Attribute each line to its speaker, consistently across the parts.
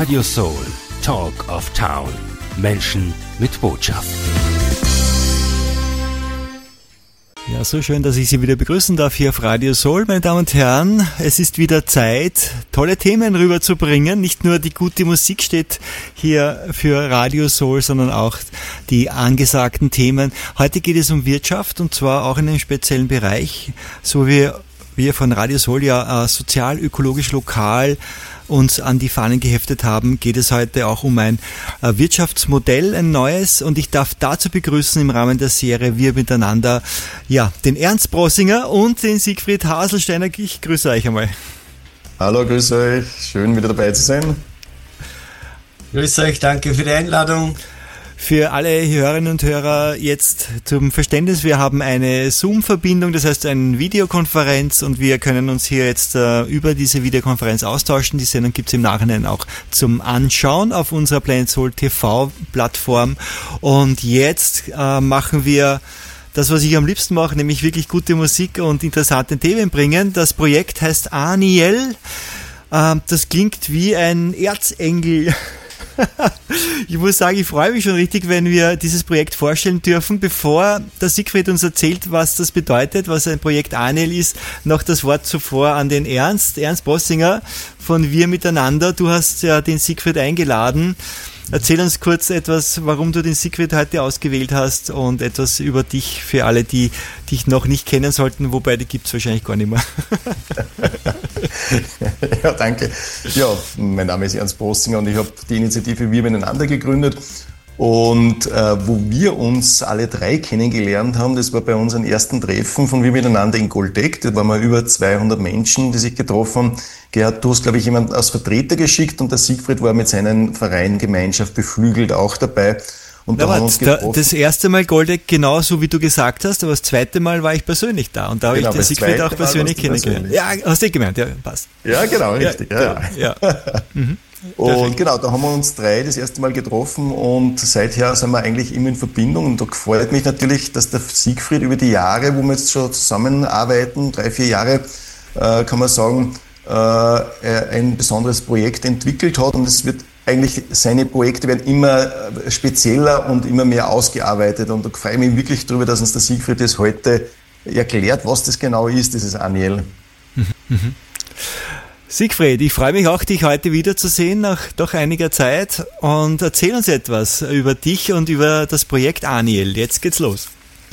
Speaker 1: Radio Soul, Talk of Town. Menschen mit Botschaft.
Speaker 2: Ja, so schön, dass ich Sie wieder begrüßen darf hier auf Radio Soul, meine Damen und Herren. Es ist wieder Zeit, tolle Themen rüberzubringen. Nicht nur die gute Musik steht hier für Radio Soul, sondern auch die angesagten Themen. Heute geht es um Wirtschaft und zwar auch in einem speziellen Bereich, so wie wir von Radio Soul ja sozial, ökologisch, lokal uns an die Fahnen geheftet haben, geht es heute auch um ein Wirtschaftsmodell, ein neues, und ich darf dazu begrüßen im Rahmen der Serie Wir miteinander, ja, den Ernst Brossinger und den Siegfried Haselsteiner. Ich grüße euch einmal.
Speaker 3: Hallo, grüße euch, schön wieder dabei zu sein.
Speaker 4: Grüße euch, danke für die Einladung.
Speaker 2: Für alle Hörerinnen und Hörer jetzt zum Verständnis, wir haben eine Zoom-Verbindung, das heißt eine Videokonferenz, und wir können uns hier jetzt über diese Videokonferenz austauschen. Die Sendung gibt es im Nachhinein auch zum Anschauen auf unserer Planet Soul TV-Plattform. Und jetzt machen wir das, was ich am liebsten mache, nämlich wirklich gute Musik und interessante Themen bringen. Das Projekt heißt Aniel. Das klingt wie ein Erzengel. Ich muss sagen, ich freue mich schon richtig, wenn wir dieses Projekt vorstellen dürfen. Bevor der Siegfried uns erzählt, was das bedeutet, was ein Projekt Aniel ist, noch das Wort zuvor an den Ernst Brossinger von Wir miteinander. Du hast ja den Siegfried eingeladen. Erzähl uns kurz etwas, warum du den Siegfried heute ausgewählt hast und etwas über dich für alle, die dich noch nicht kennen sollten, wobei die gibt es wahrscheinlich gar nicht mehr.
Speaker 3: Ja, danke. Ja, mein Name ist Ernst Brossinger und ich habe die Initiative Wir miteinander gegründet. Und wo wir uns alle drei kennengelernt haben, das war bei unseren ersten Treffen von Wir miteinander in Goldeck. Da waren wir über 200 Menschen, die sich getroffen haben. Gerhard, du hast, glaube ich, jemanden als Vertreter geschickt und der Siegfried war mit seinem Verein Gemeinschaft beflügelt auch dabei. Und da haben wir uns getroffen.
Speaker 2: Das erste Mal Goldeck, genau so wie du gesagt hast, aber das zweite Mal war ich persönlich da und da habe ich den Siegfried auch persönlich kennengelernt. Ja, hast du gemeint, ja, passt.
Speaker 3: Ja, genau, richtig. Ja.
Speaker 2: Mhm.
Speaker 3: Und genau, da haben wir uns drei das erste Mal getroffen und seither sind wir eigentlich immer in Verbindung, und da freut mich natürlich, dass der Siegfried über die Jahre, wo wir jetzt schon zusammenarbeiten, 3-4 Jahre, kann man sagen, ein besonderes Projekt entwickelt hat, und es wird eigentlich, seine Projekte werden immer spezieller und immer mehr ausgearbeitet, und da freue ich mich wirklich darüber, dass uns der Siegfried das heute erklärt, was das genau ist, dieses Aniel.
Speaker 2: Siegfried, ich freue mich auch, dich heute wiederzusehen nach doch einiger Zeit, und erzähl uns etwas über dich und über das Projekt Aniel. Jetzt geht's los.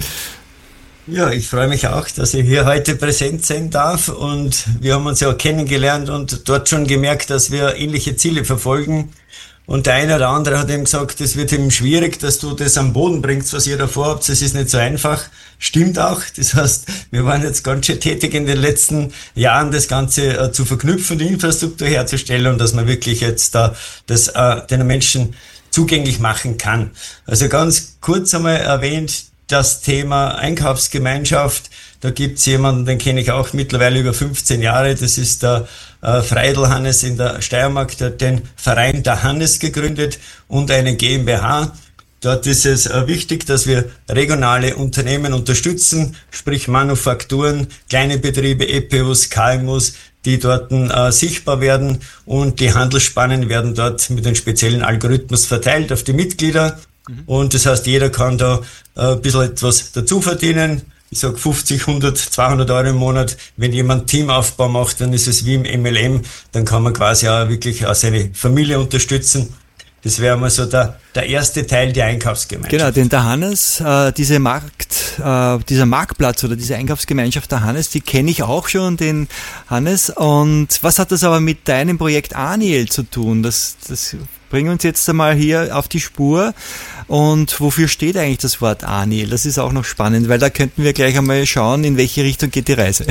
Speaker 4: Ja, ich freue mich auch, dass ich hier heute präsent sein darf, und wir haben uns ja auch kennengelernt und dort schon gemerkt, dass wir ähnliche Ziele verfolgen. Und der eine oder andere hat eben gesagt, es wird eben schwierig, dass du das am Boden bringst, was ihr davor habt. Das ist nicht so einfach. Stimmt auch. Das heißt, wir waren jetzt ganz schön tätig in den letzten Jahren, das Ganze zu verknüpfen, die Infrastruktur herzustellen, und dass man wirklich jetzt das den Menschen zugänglich machen kann. Also ganz kurz einmal erwähnt, das Thema Einkaufsgemeinschaft. Da gibt's jemanden, den kenne ich auch mittlerweile über 15 Jahre. Das ist der Freidl Hannes in der Steiermark. Der hat den Verein der Hannes gegründet und eine GmbH. Dort ist es wichtig, dass wir regionale Unternehmen unterstützen, sprich Manufakturen, kleine Betriebe, EPUs, KMUs, die dort sichtbar werden, und die Handelsspannen werden dort mit einem speziellen Algorithmus verteilt auf die Mitglieder. Und das heißt, jeder kann da ein bisschen etwas dazu verdienen. Ich sag 50, 100, 200 Euro im Monat. Wenn jemand Teamaufbau macht, dann ist es wie im MLM. Dann kann man quasi auch wirklich auch seine Familie unterstützen. Das wäre mal so der erste Teil der Einkaufsgemeinschaft.
Speaker 2: Genau, denn der Hannes, dieser Marktplatz oder diese Einkaufsgemeinschaft der Hannes, die kenne ich auch schon, den Hannes. Und was hat das aber mit deinem Projekt Aniel zu tun? Das bringen uns jetzt einmal hier auf die Spur. Und wofür steht eigentlich das Wort Aniel? Das ist auch noch spannend, weil da könnten wir gleich einmal schauen, in welche Richtung geht die Reise.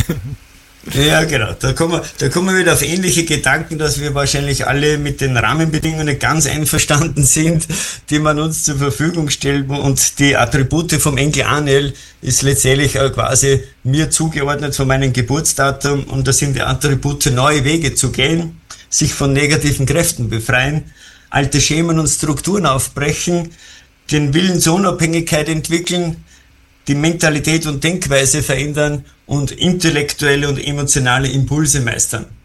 Speaker 4: Ja, genau. Da kommen wir wieder auf ähnliche Gedanken, dass wir wahrscheinlich alle mit den Rahmenbedingungen ganz einverstanden sind, die man uns zur Verfügung stellt. Und die Attribute vom Enkel Aniel ist letztendlich quasi mir zugeordnet von meinem Geburtsdatum. Und das sind die Attribute, neue Wege zu gehen, sich von negativen Kräften befreien, alte Schemen und Strukturen aufbrechen, den Willen zur Unabhängigkeit entwickeln, die Mentalität und Denkweise verändern und intellektuelle und emotionale Impulse meistern.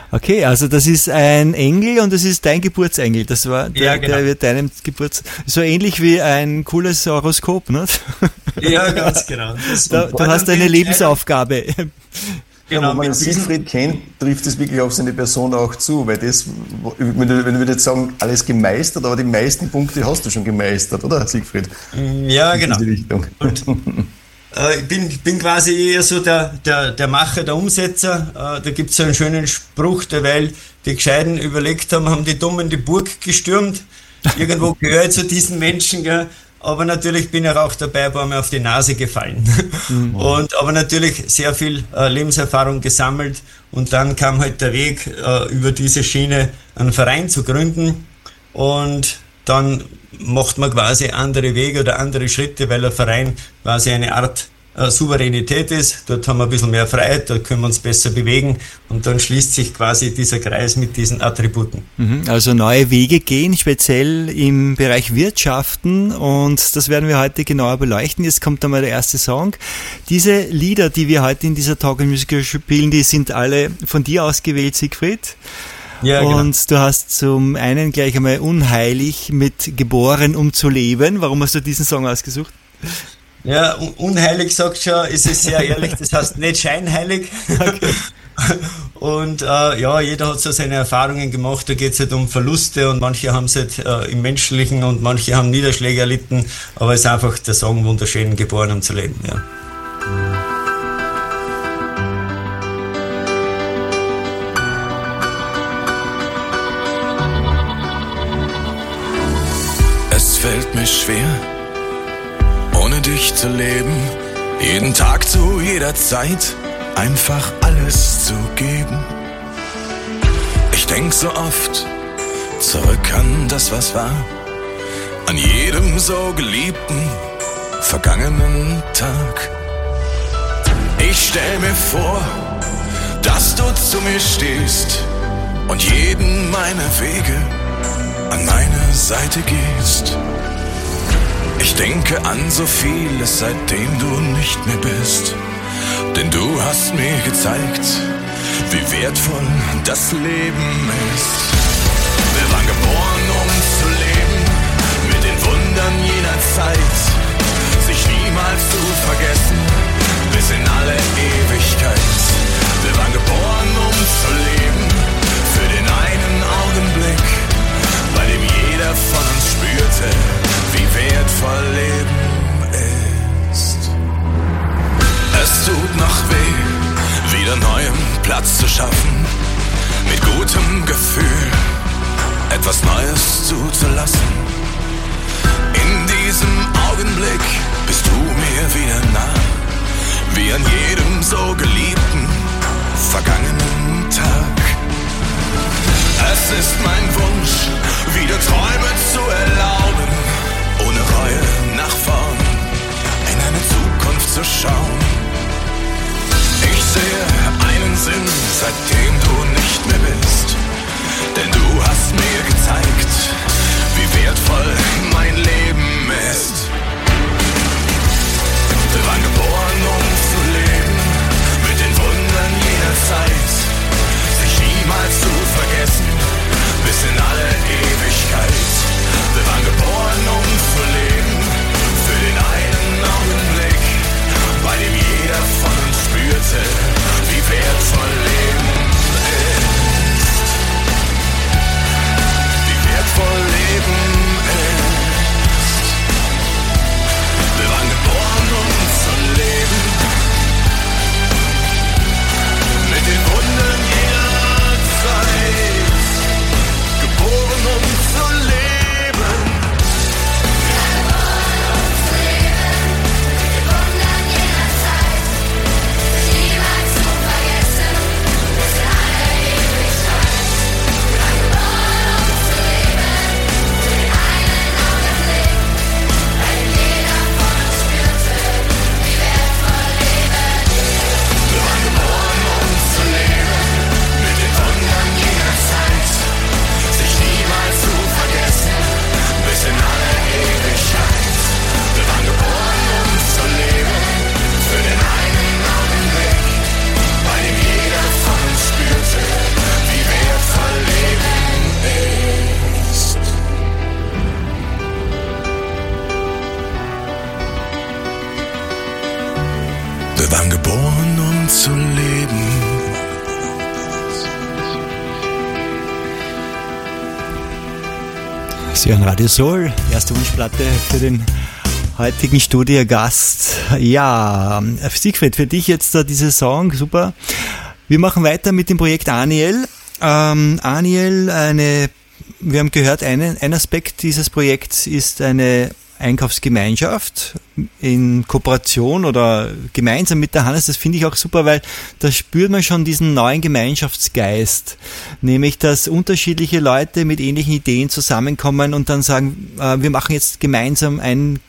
Speaker 2: Okay, also das ist ein Engel und das ist dein Geburtsengel. Das war der wird deinem so ähnlich wie ein cooles Horoskop, ne?
Speaker 4: Ja, ganz genau.
Speaker 2: Du hast eine Lebensaufgabe.
Speaker 3: Genau, wenn man Siegfried kennt, trifft es wirklich auf seine Person auch zu, weil das, wenn du jetzt sagen, alles gemeistert, aber die meisten Punkte hast du schon gemeistert, oder Siegfried?
Speaker 4: Ja, genau. Und ich bin quasi eher so der Macher, der Umsetzer. Da gibt es so einen schönen Spruch, derweil die Gescheiten überlegt haben die Dummen die Burg gestürmt. Irgendwo gehöre ich zu diesen Menschen, gell? Aber natürlich bin ich auch dabei, war mir auf die Nase gefallen. Aber natürlich sehr viel Lebenserfahrung gesammelt und dann kam halt der Weg, über diese Schiene einen Verein zu gründen und dann macht man quasi andere Wege oder andere Schritte, weil der Verein quasi eine Art Souveränität ist. Dort haben wir ein bisschen mehr Freiheit, dort können wir uns besser bewegen und dann schließt sich quasi dieser Kreis mit diesen Attributen.
Speaker 2: Also neue Wege gehen, speziell im Bereich Wirtschaften und das werden wir heute genauer beleuchten. Jetzt kommt einmal der erste Song. Diese Lieder, die wir heute in dieser Talk and Musical spielen, die sind alle von dir ausgewählt, Siegfried. Ja, genau. Und du hast zum einen gleich einmal Unheilig mit Geboren um zu leben. Warum hast du diesen Song ausgesucht?
Speaker 4: Ja, unheilig sagt schon, ist es sehr ehrlich, das heißt nicht scheinheilig. Okay. Und jeder hat so seine Erfahrungen gemacht, da geht es halt um Verluste und manche haben es halt im Menschlichen und manche haben Niederschläge erlitten, aber es ist einfach der Song wunderschön, geboren um zu leben. Ja.
Speaker 5: Es fällt mir schwer, ohne dich zu leben, jeden Tag zu jeder Zeit einfach alles zu geben. Ich denk so oft zurück an das, was war, an jedem so geliebten, vergangenen Tag. Ich stell mir vor, dass du zu mir stehst und jeden meiner Wege an meine Seite gehst. Ich denke an so vieles, seitdem du nicht mehr bist. Denn du hast mir gezeigt, wie wertvoll das Leben ist. Wir waren geboren, um zu leben, mit den Wundern jener Zeit. Sich niemals zu vergessen, bis in alle Ewigkeit. Wir waren geboren, um zu leben, für den einen Augenblick, bei dem jeder von uns spürte, wie wertvoll Leben ist. Es tut noch weh, wieder neuem Platz zu schaffen, mit gutem Gefühl etwas Neues zuzulassen. In diesem Augenblick bist du mir wieder nah, wie an jedem so geliebten, vergangenen Tag. Es ist mein Wunsch, wieder Träume zu erlauben, ohne Reue nach vorn, in eine Zukunft zu schauen. Ich sehe einen Sinn, seitdem du nicht mehr bist, denn du hast mir gezeigt, wie wertvoll mein Leben ist. Wir waren geboren, um zu leben, mit den Wundern jener Zeit, sich niemals zu vergessen, bis in alle Ewigkeit. Wir waren geboren, um zu leben, für den einen Augenblick, bei dem jeder von uns spürte, wie wertvoll Leben ist. Wie wertvoll Leben ist.
Speaker 2: Sie hören Radio Soul, erste Wunschplatte für den heutigen Studiogast. Ja, Siegfried, für dich jetzt dieser Song, super. Wir machen weiter mit dem Projekt Aniel. Aniel, wir haben gehört, ein Aspekt dieses Projekts ist eine Einkaufsgemeinschaft in Kooperation oder gemeinsam mit der Hannes. Das finde ich auch super, weil da spürt man schon diesen neuen Gemeinschaftsgeist, nämlich dass unterschiedliche Leute mit ähnlichen Ideen zusammenkommen und dann sagen, wir machen jetzt gemeinsam ein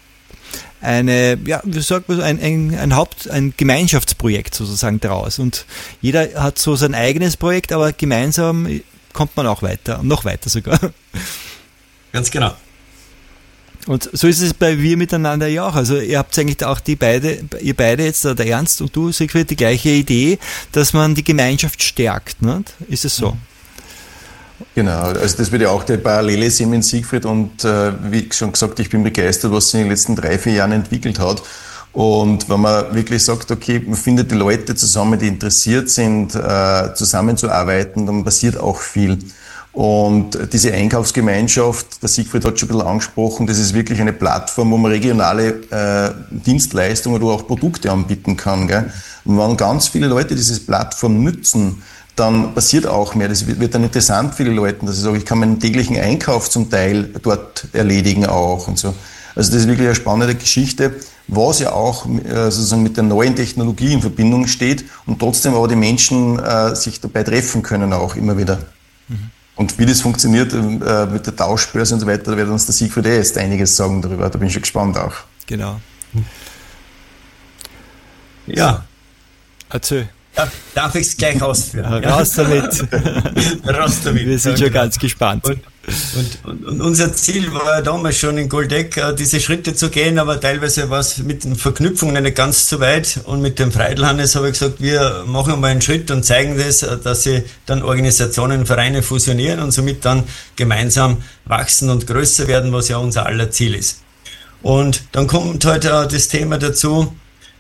Speaker 2: Gemeinschaftsprojekt sozusagen daraus, und jeder hat so sein eigenes Projekt, aber gemeinsam kommt man auch weiter, noch weiter sogar.
Speaker 4: Ganz genau.
Speaker 2: Und so ist es bei Wir miteinander ja auch. Also ihr habt eigentlich auch ihr beide jetzt, der Ernst und du, Siegfried, die gleiche Idee, dass man die Gemeinschaft stärkt, ne? Ist es so?
Speaker 3: Genau, also das wird ja auch die Parallele sehen mit Siegfried, und wie schon gesagt, ich bin begeistert, was sich in den letzten 3-4 Jahren entwickelt hat. Und wenn man wirklich sagt, okay, man findet die Leute zusammen, die interessiert sind, zusammenzuarbeiten, dann passiert auch viel. Und diese Einkaufsgemeinschaft, der Siegfried hat schon ein bisschen angesprochen, das ist wirklich eine Plattform, wo man regionale Dienstleistungen oder auch Produkte anbieten kann. Gell? Und wenn ganz viele Leute diese Plattform nützen, dann passiert auch mehr. Das wird dann interessant für die Leute, dass ich sage, ich kann meinen täglichen Einkauf zum Teil dort erledigen auch und so. Also das ist wirklich eine spannende Geschichte, was ja auch sozusagen mit der neuen Technologie in Verbindung steht und trotzdem aber die Menschen sich dabei treffen können auch immer wieder. Mhm. Und wie das funktioniert mit der Tauschbörse und so weiter, da wird uns der Siegfried jetzt einiges sagen darüber. Da bin ich schon gespannt auch.
Speaker 2: Genau.
Speaker 4: Ja.
Speaker 2: Erzähl.
Speaker 4: Darf ich es gleich ausführen?
Speaker 2: Raus damit.
Speaker 4: Raus damit.
Speaker 2: Wir sind schon ganz gespannt.
Speaker 4: Und unser Ziel war ja damals schon in Goldeck, diese Schritte zu gehen, aber teilweise war es mit den Verknüpfungen nicht ganz so weit. Und mit dem Freidl-Hannes habe ich gesagt, wir machen mal einen Schritt und zeigen das, dass sie dann Organisationen, Vereine fusionieren und somit dann gemeinsam wachsen und größer werden, was ja unser aller Ziel ist. Und dann kommt halt das Thema dazu,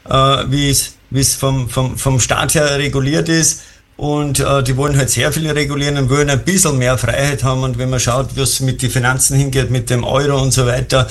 Speaker 4: wie es vom Staat her reguliert ist. Und die wollen halt sehr viel regulieren und wollen ein bisschen mehr Freiheit haben. Und wenn man schaut, wie es mit den Finanzen hingeht, mit dem Euro und so weiter,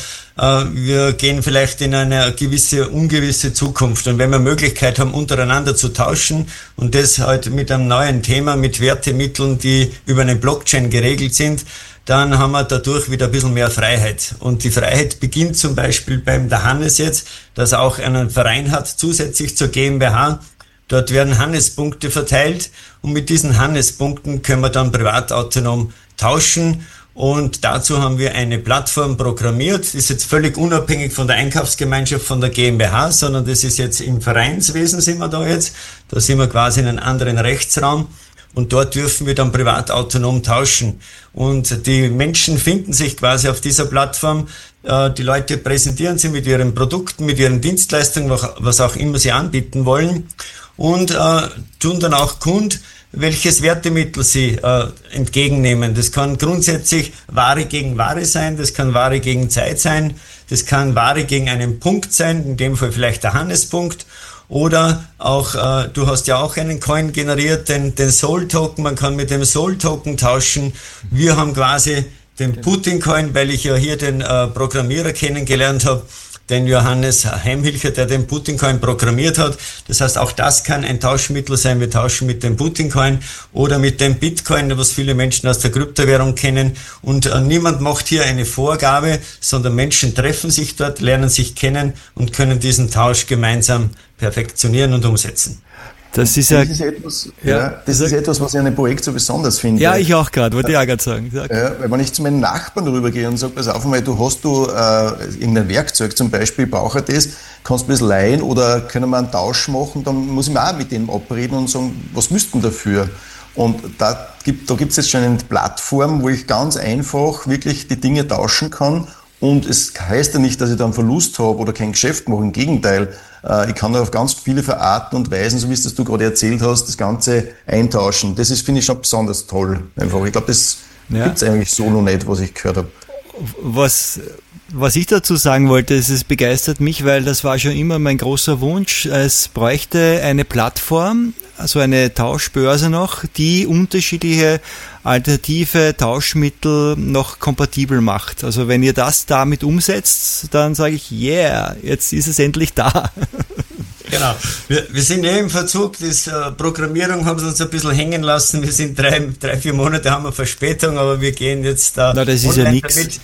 Speaker 4: wir gehen vielleicht in eine ungewisse Zukunft. Und wenn wir Möglichkeit haben, untereinander zu tauschen und das halt mit einem neuen Thema, mit Wertemitteln, die über eine Blockchain geregelt sind, dann haben wir dadurch wieder ein bisschen mehr Freiheit. Und die Freiheit beginnt zum Beispiel beim der Hannes jetzt, dass er auch einen Verein hat, zusätzlich zur GmbH. Dort werden Hannes-Punkte verteilt und mit diesen Hannes-Punkten können wir dann privatautonom tauschen. Und dazu haben wir eine Plattform programmiert. Das ist jetzt völlig unabhängig von der Einkaufsgemeinschaft, von der GmbH, sondern das ist jetzt im Vereinswesen sind wir da jetzt. Da sind wir quasi in einem anderen Rechtsraum. Und dort dürfen wir dann privatautonom tauschen. Und die Menschen finden sich quasi auf dieser Plattform. Die Leute präsentieren sie mit ihren Produkten, mit ihren Dienstleistungen, was auch immer sie anbieten wollen. Und tun dann auch kund, welches Wertemittel sie entgegennehmen. Das kann grundsätzlich Ware gegen Ware sein, das kann Ware gegen Zeit sein, das kann Ware gegen einen Punkt sein, in dem Fall vielleicht der Hannes-Punkt. Oder auch, du hast ja auch einen Coin generiert, den Soul-Token, man kann mit dem Soul-Token tauschen. Wir haben quasi den Putin-Coin, weil ich ja hier den Programmierer kennengelernt habe, den Johannes Heimhilcher, der den Putin-Coin programmiert hat. Das heißt, auch das kann ein Tauschmittel sein. Wir tauschen mit dem Putin-Coin oder mit dem Bitcoin, was viele Menschen aus der Kryptowährung kennen. Und niemand macht hier eine Vorgabe, sondern Menschen treffen sich dort, lernen sich kennen und können diesen Tausch gemeinsam perfektionieren und umsetzen.
Speaker 2: Das ist
Speaker 3: etwas, was ich an dem Projekt so besonders finde.
Speaker 2: Ja, ich auch gerade, wollte ich auch gerade sagen.
Speaker 3: Weil wenn ich zu meinen Nachbarn rübergehe und sage, pass auf einmal, hast du irgendein Werkzeug zum Beispiel, brauche ich das, kannst du mir das leihen oder können wir einen Tausch machen, dann muss ich mir auch mit dem abreden und sagen, was müssten dafür? Und da gibt es jetzt schon eine Plattform, wo ich ganz einfach wirklich die Dinge tauschen kann. Und es heißt ja nicht, dass ich da einen Verlust habe oder kein Geschäft mache. Im Gegenteil, ich kann da auf ganz viele Arten und Weisen, so wie es das du gerade erzählt hast, das Ganze eintauschen. Das ist, finde ich, schon besonders toll. Einfach. Ich glaube, das gibt's eigentlich so noch nicht, was ich gehört habe.
Speaker 2: Was ich dazu sagen wollte, es begeistert mich, weil das war schon immer mein großer Wunsch. Es bräuchte eine Plattform, so eine Tauschbörse noch, die unterschiedliche alternative Tauschmittel noch kompatibel macht. Also wenn ihr das damit umsetzt, dann sage ich, yeah, jetzt ist es endlich da.
Speaker 4: Genau. Wir sind im Verzug. Die Programmierung haben sie uns ein bisschen hängen lassen. Wir sind 3-4 Monate haben wir Verspätung, aber wir gehen jetzt da.
Speaker 2: Na, das ist ja nichts.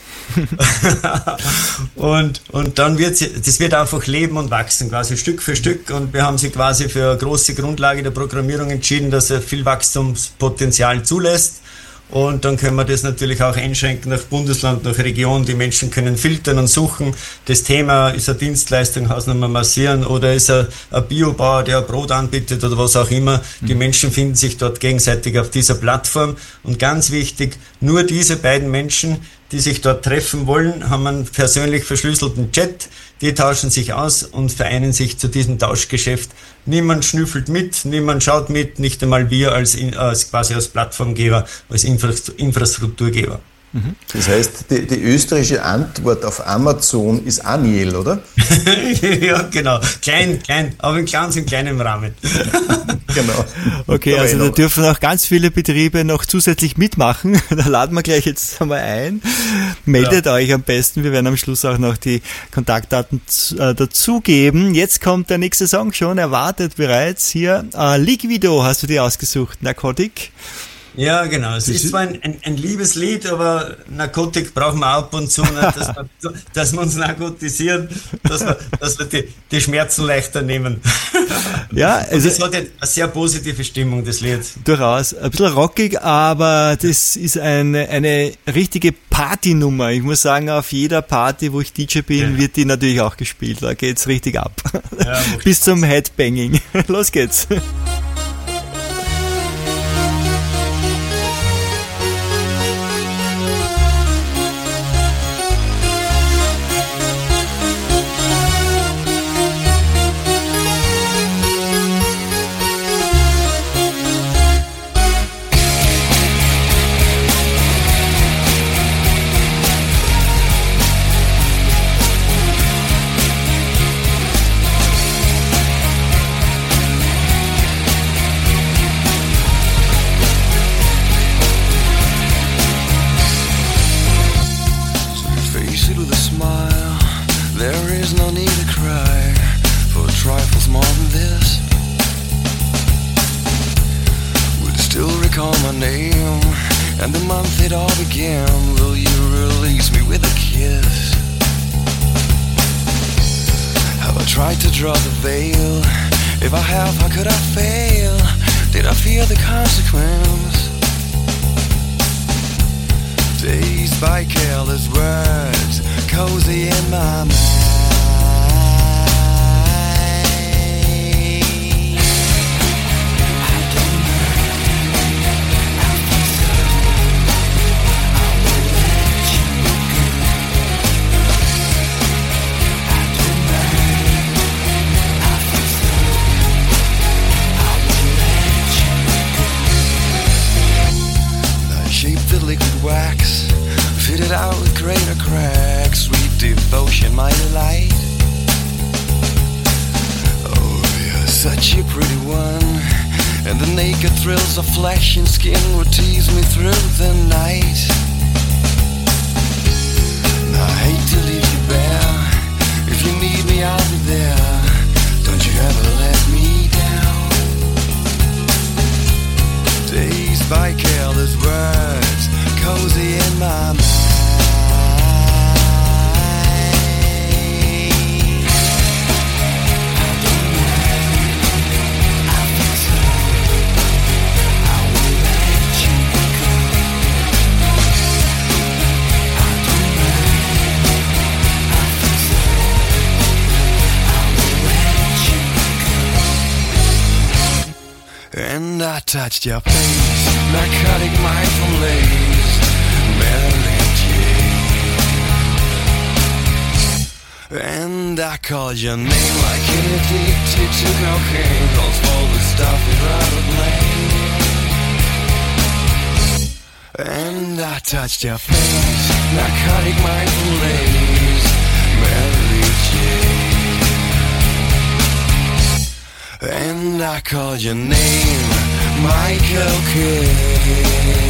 Speaker 4: Und dann das wird einfach leben und wachsen, quasi Stück für Stück. Und wir haben sie quasi für eine große Grundlage der Programmierung entschieden, dass er viel Wachstumspotenzial zulässt. Und dann können wir das natürlich auch einschränken nach Bundesland, nach Region. Die Menschen können filtern und suchen. Das Thema ist eine Dienstleistung, Hausnummer massieren, oder ist ein Biobauer, der Brot anbietet oder was auch immer. Die Menschen finden sich dort gegenseitig auf dieser Plattform. Und ganz wichtig, nur diese beiden Menschen, die sich dort treffen wollen, haben einen persönlich verschlüsselten Chat. Die tauschen sich aus und vereinen sich zu diesem Tauschgeschäft. Niemand schnüffelt mit, niemand schaut mit, nicht einmal wir als quasi als Plattformgeber, als Infrastrukturgeber.
Speaker 3: Das heißt, die österreichische Antwort auf Amazon ist Aniel, oder?
Speaker 4: Ja, genau. Klein, aber in ganz kleinem Rahmen.
Speaker 3: Genau.
Speaker 2: Okay, also da dürfen auch ganz viele Betriebe noch zusätzlich mitmachen. Da laden wir gleich jetzt einmal ein. Meldet euch am besten. Wir werden am Schluss auch noch die Kontaktdaten dazugeben. Jetzt kommt der nächste Song schon, erwartet bereits hier. Liquido hast du dir ausgesucht, Narcotic.
Speaker 4: Ja, genau. Es ist zwar ein Liebeslied, aber Narkotik brauchen wir ab und zu, dass wir uns narkotisieren, dass wir die Schmerzen leichter nehmen. Ja, also es hat eine sehr positive Stimmung, das Lied.
Speaker 2: Durchaus. Ein bisschen rockig, aber das ist eine richtige Partynummer. Ich muss sagen, auf jeder Party, wo ich DJ bin, wird die natürlich auch gespielt. Da geht's richtig ab. Ja, bis zum Headbanging. Los geht's.
Speaker 5: Touched your face, narcotic mindful lace, Mary Jane. And I called your name like an addicted to cocaine. Calls all the stuff in Robert Lane. And I touched your face, narcotic mindful lace, Mary Jane. And I call your name, Michael Kidd.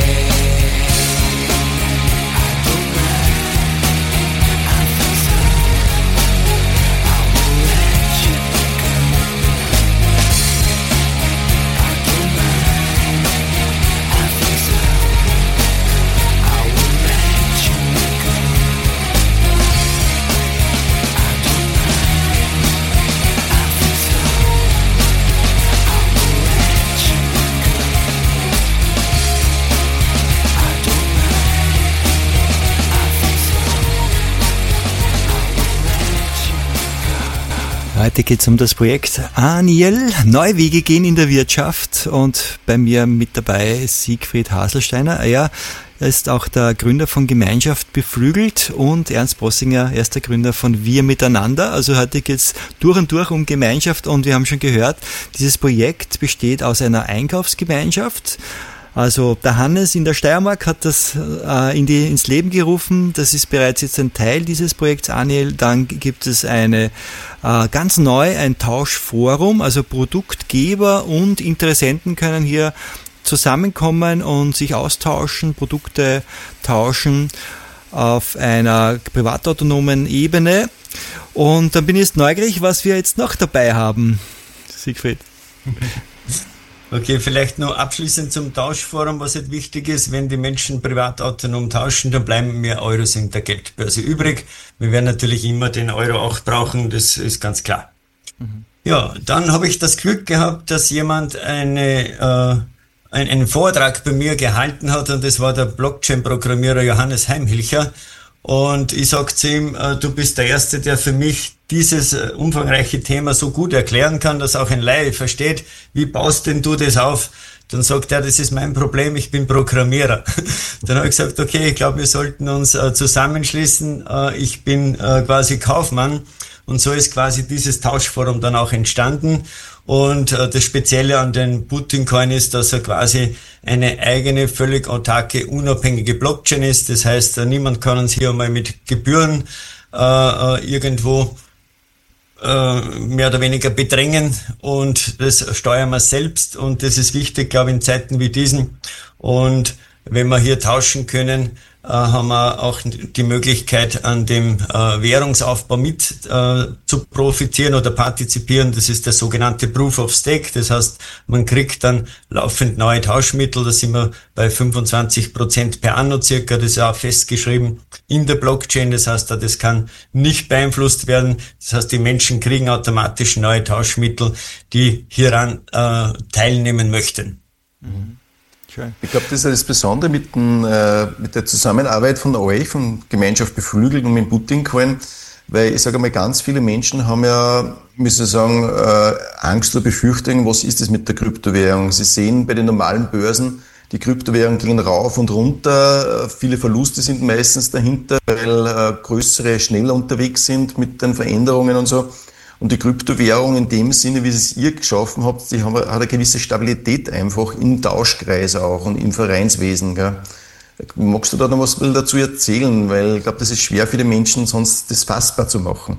Speaker 2: Heute geht es um das Projekt Aniel, neue Wege gehen in der Wirtschaft, und bei mir mit dabei ist Siegfried Haselsteiner. Er ist auch der Gründer von Gemeinschaft Beflügelt, und Ernst Bossinger, er ist der Gründer von Wir Miteinander. Also heute geht es durch und durch um Gemeinschaft, und wir haben schon gehört, dieses Projekt besteht aus einer Einkaufsgemeinschaft. Also der Hannes in der Steiermark hat das ins Leben gerufen. Das ist bereits jetzt ein Teil dieses Projekts Aniel. Dann gibt es ganz neu ein Tauschforum, also Produktgeber und Interessenten können hier zusammenkommen und sich austauschen, Produkte tauschen auf einer privatautonomen Ebene. Und dann bin ich jetzt neugierig, was wir jetzt noch dabei haben, Siegfried.
Speaker 4: Okay, vielleicht noch abschließend zum Tauschforum, was halt wichtig ist: wenn die Menschen privat autonom tauschen, dann bleiben mehr Euros in der Geldbörse übrig. Wir werden natürlich immer den Euro auch brauchen, das ist ganz klar. Mhm. Ja, dann habe ich das Glück gehabt, dass jemand einen Vortrag bei mir gehalten hat, und das war der Blockchain-Programmierer Johannes Heimhilcher. Und ich sag zu ihm, du bist der Erste, der für mich dieses umfangreiche Thema so gut erklären kann, dass auch ein Laie versteht. Wie baust denn du das auf? Dann sagt er, das ist mein Problem, ich bin Programmierer. Dann habe ich gesagt, okay, ich glaube, wir sollten uns zusammenschließen. Ich bin quasi Kaufmann. Und so ist quasi dieses Tauschforum dann auch entstanden. Und das Spezielle an den Putin-Coin ist, dass er quasi eine eigene, völlig autarke, unabhängige Blockchain ist. Das heißt, niemand kann uns hier mal mit Gebühren irgendwo mehr oder weniger bedrängen, und das steuern wir selbst, und das ist wichtig, glaube ich, in Zeiten wie diesen. Und wenn wir hier tauschen können, haben wir auch die Möglichkeit, an dem Währungsaufbau mit zu profitieren oder partizipieren. Das ist der sogenannte Proof of Stake. Das heißt, man kriegt dann laufend neue Tauschmittel. Da sind wir bei 25% per anno circa. Das ist auch festgeschrieben in der Blockchain. Das heißt, das kann nicht beeinflusst werden. Das heißt, die Menschen kriegen automatisch neue Tauschmittel, die hieran teilnehmen möchten.
Speaker 3: Mhm. Ich glaube, das ist ja das Besondere mit der Zusammenarbeit von euch, von Gemeinschaft Beflügelt und mit Putin-Coin, weil ich sage mal, ganz viele Menschen haben ja, müssen sagen, Angst oder Befürchtungen, was ist das mit der Kryptowährung? Sie sehen bei den normalen Börsen, die Kryptowährungen gehen rauf und runter, viele Verluste sind meistens dahinter, weil größere schneller unterwegs sind mit den Veränderungen und so. Und die Kryptowährung in dem Sinne, wie es ihr geschaffen habt, die hat eine gewisse Stabilität einfach im Tauschkreis auch und im Vereinswesen. Gell? Magst du da noch was dazu erzählen? Weil ich glaube, das ist schwer für die Menschen, sonst das fassbar zu machen.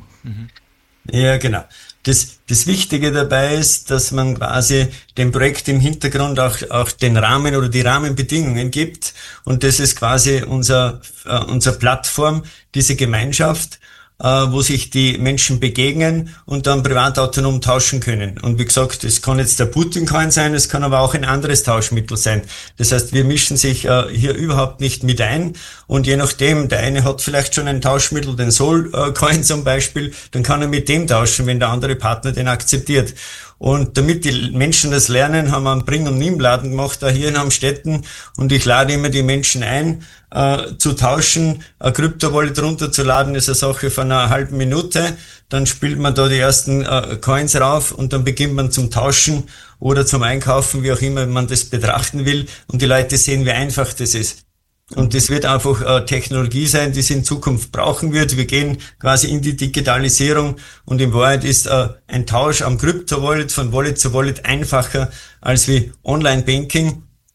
Speaker 4: Ja, genau. Das Wichtige dabei ist, dass man quasi dem Projekt im Hintergrund auch den Rahmen oder die Rahmenbedingungen gibt. Und das ist quasi unser Plattform, diese Gemeinschaft, wo sich die Menschen begegnen und dann privat autonom tauschen können. Und wie gesagt, es kann jetzt der Putin-Coin sein, es kann aber auch ein anderes Tauschmittel sein. Das heißt, wir mischen sich hier überhaupt nicht mit ein, und je nachdem, der eine hat vielleicht schon ein Tauschmittel, den Sol-Coin zum Beispiel, dann kann er mit dem tauschen, wenn der andere Partner den akzeptiert. Und damit die Menschen das lernen, haben wir einen Bring- und Nimm-Laden gemacht, da hier in Amstetten. Und ich lade immer die Menschen ein, zu tauschen. Eine Kryptowallet runterzuladen ist eine Sache von einer halben Minute. Dann spielt man da die ersten Coins rauf, und dann beginnt man zum Tauschen oder zum Einkaufen, wie auch immer man das betrachten will. Und die Leute sehen, wie einfach das ist. Und das wird einfach Technologie sein, die es in Zukunft brauchen wird. Wir gehen quasi in die Digitalisierung, und in Wahrheit ist ein Tausch am Kryptowallet von Wallet zu Wallet einfacher als wie Online-Banking.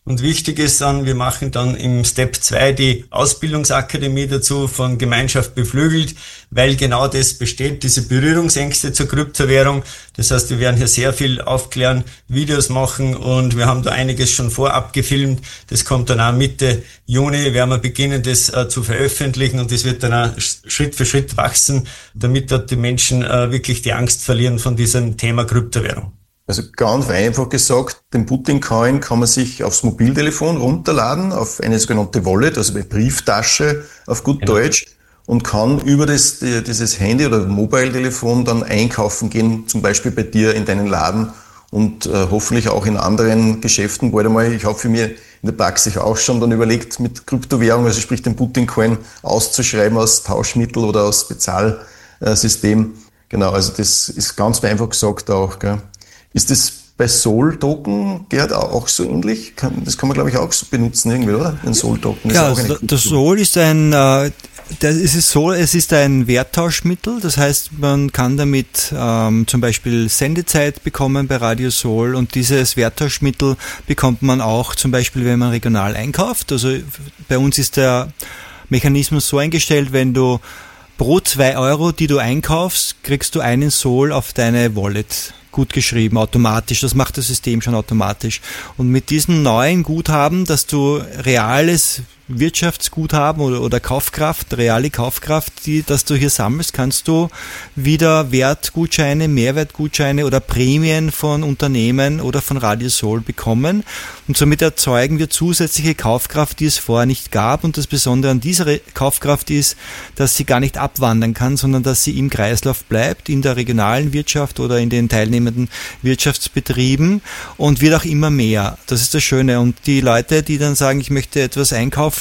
Speaker 4: Und wichtig ist dann, wir machen dann im Step 2 die Ausbildungsakademie dazu von Gemeinschaft beflügelt, weil genau das besteht, diese Berührungsängste zur Kryptowährung. Das heißt, wir werden hier sehr viel aufklären, Videos machen und wir haben da einiges schon vorab gefilmt. Das kommt dann auch Mitte Juni, werden wir beginnen, das zu veröffentlichen und das wird dann auch Schritt für Schritt wachsen, damit dort die Menschen wirklich die Angst verlieren von diesem Thema Kryptowährung.
Speaker 3: Also ganz einfach gesagt, den Putin-Coin kann man sich aufs Mobiltelefon runterladen, auf eine sogenannte Wallet, also eine Brieftasche auf gut Deutsch, und kann über dieses Handy oder Mobile-Telefon dann einkaufen gehen, zum Beispiel bei dir in deinen Laden und hoffentlich auch in anderen Geschäften bald einmal. Ich habe für mich in der Praxis auch schon dann überlegt, mit Kryptowährung, also sprich den Putin-Coin auszuschreiben als Tauschmittel oder als Bezahlsystem. Genau, also das ist ganz einfach gesagt auch, gell. Ist das bei Sol-Token, Gerd, auch so ähnlich? Das kann man, glaube ich, auch so benutzen irgendwie, oder? Ein Sol-Token.
Speaker 2: Ja, also das Sol ist es ist ein Werttauschmittel, das heißt, man kann damit zum Beispiel Sendezeit bekommen bei Radio Sol und dieses Werttauschmittel bekommt man auch zum Beispiel, wenn man regional einkauft. Also bei uns ist der Mechanismus so eingestellt, wenn du pro 2 Euro, die du einkaufst, kriegst du einen Sol auf deine Wallet gut geschrieben, automatisch. Das macht das System schon automatisch. Und mit diesem neuen Guthaben, dass du reales Wirtschaftsguthaben oder Kaufkraft, reale Kaufkraft, dass du hier sammelst, kannst du wieder Wertgutscheine, Mehrwertgutscheine oder Prämien von Unternehmen oder von Radio Sol bekommen. Und somit erzeugen wir zusätzliche Kaufkraft, die es vorher nicht gab. Und das Besondere an dieser Kaufkraft ist, dass sie gar nicht abwandern kann, sondern dass sie im Kreislauf bleibt, in der regionalen Wirtschaft oder in den teilnehmenden Wirtschaftsbetrieben und wird auch immer mehr. Das ist das Schöne. Und die Leute, die dann sagen, ich möchte etwas einkaufen,